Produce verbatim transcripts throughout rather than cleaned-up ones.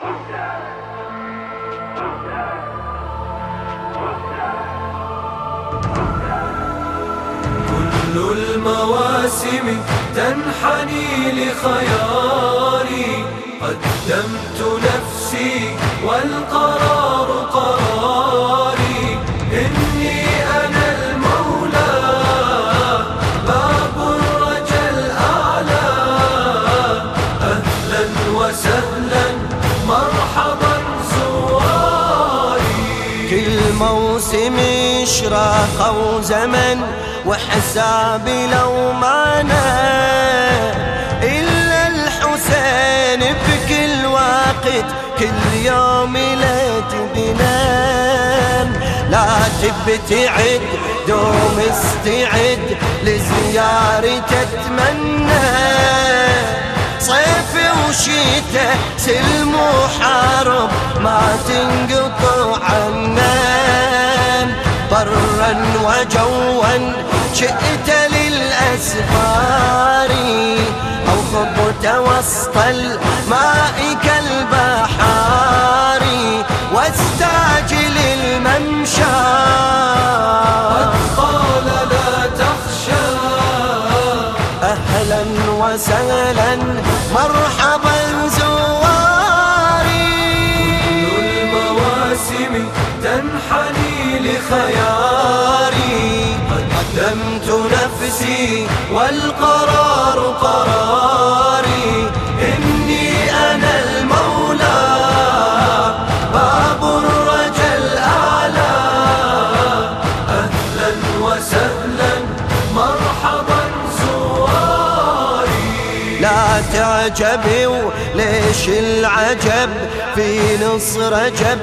كل المواسم تنحني لخياري، قدمت نفسي والقرار قراري. إني أنا المولى باب الرجا الأعلى، أهلا وسهلا مرحبا زواري. كل موسم إشراق وزمن وحسابي لو معنا، إلا الحسين بكل وقت كل يوم لا تبنان. لا تبتعد دوم استعد لزيارة أتمنى، صيف وشيته سلم وحرب ما تنقطع عنا. برا وجوا شئت للأسفار، أو خضت وسط الماء كالبحار، واستعجل الممشى قد قال لا تخشى. أهلا وسهلا مرحبا زواري. كل المواسم تنحني لخياري، قدمت نفسي والقرار قراري. إني أنا المولى باب الرجا الأعلى، أهلا وسهلا مرحبا زواري. لا تعجبي وليش العجب في نص رجب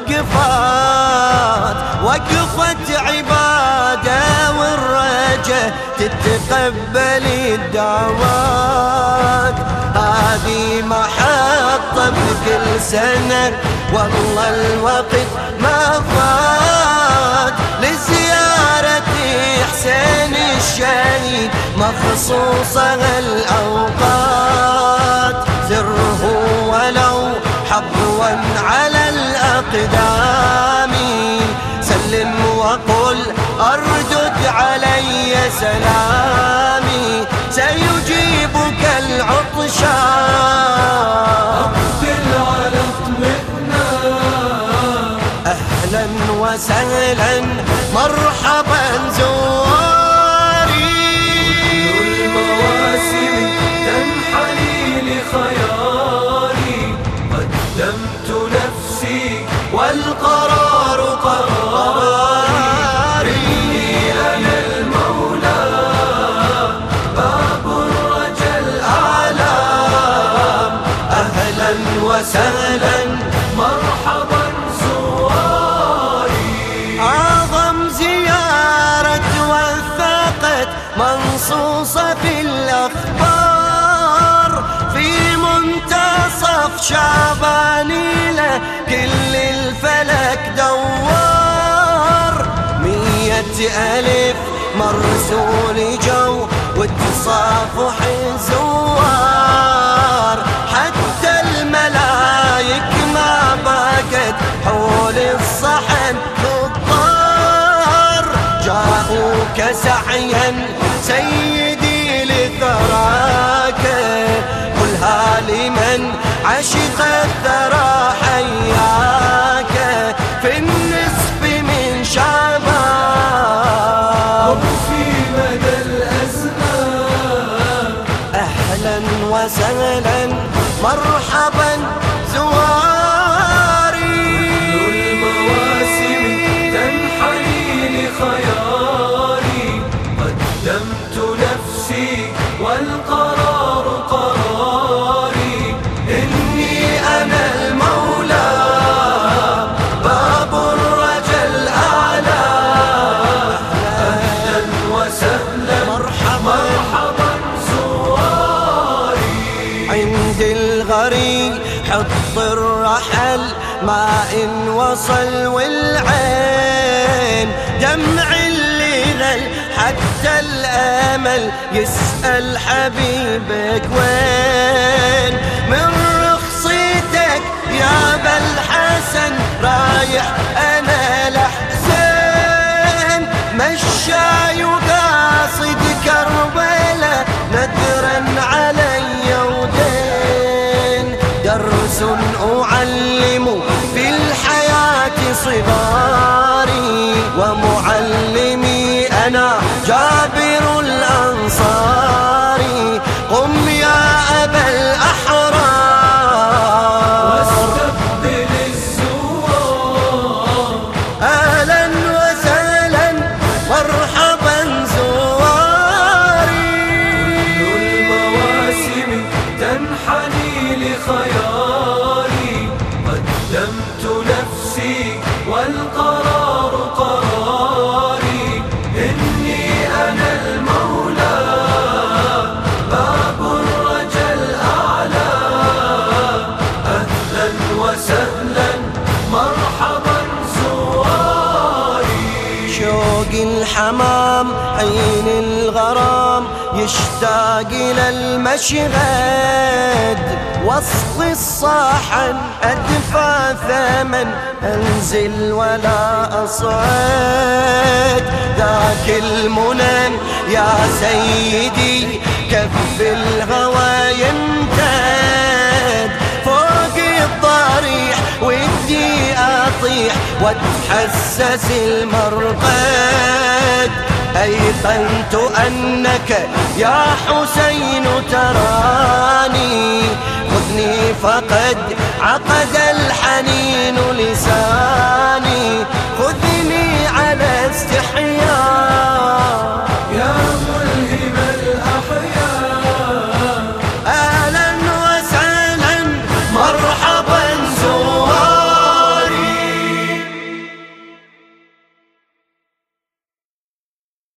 وقفات وقفت عبادة، والرجا تتقبل الدعوات. هذه محطة بكل سنة والله الوقت ما فات، لزيارة حسين الشهيد مخصوصة الأوقات. زره ولو حظوا على الأقدام، سلم وقل أردد علي سلامي، سيجيبك العطشان. أقبل على اطمئنان، أهلا وسهلا مرحبا زواري. كل المواسم تنحني لخياري، قدمت نفسي والقرار قراري. إني أنا المولى باب الرجا الأعلى، أهلا وسهلا مرحبا زواري. أعظم زيارة وثقت منصوصة في الأخبار، في منتصف شعبان له كل الفلك دوار. مية ألف مرسول جو وتصافح زوار، حتى الملايك ما بقت حول الصحن تضطر. جاءوك سعيا سيدي لثراك، قلها لمن عشق الثرى حياك، في النصف من شعبان في مدى الأزمان. أهلا وسهلا مرحبا زواري. كل المواسم تنحني لخياري، قدمت نفسي والقرار قراري. إني أنا المولى باب الرجا الأعلى، أهلا وسهلا مرحبا مرحبا زواري. عند الغريب حط الرحل ما إن وصل والعين دمع اللي غل حتى الأمل يسأل حبيبك وين. من رخصتك يا أعلم في الحياة صغاري، ومعلمي أنا جابر الأنصاري. قم يا أبا الأحرار واستقبل الزوار، أهلا وسهلا مرحبا زواري. كل المواسم تنحني لخياري، قدمت نفسي والقرار قراري. إني أنا المولى باب الرجا الأعلى، أهلا وسهلا مرحبا زواري. شوق الحمام حين الغرام يشتاق إلى المشهد، وسط الصاحن أدفع ثمن أنزل ولا أصعد. ذاك المنى يا سيدي كف الهوى يمتد، فوق الضريح ودي أطيح واتحسس المرقد. أيقنت أنك يا حسين تراني، خذني فقد عقد الحنين لساني.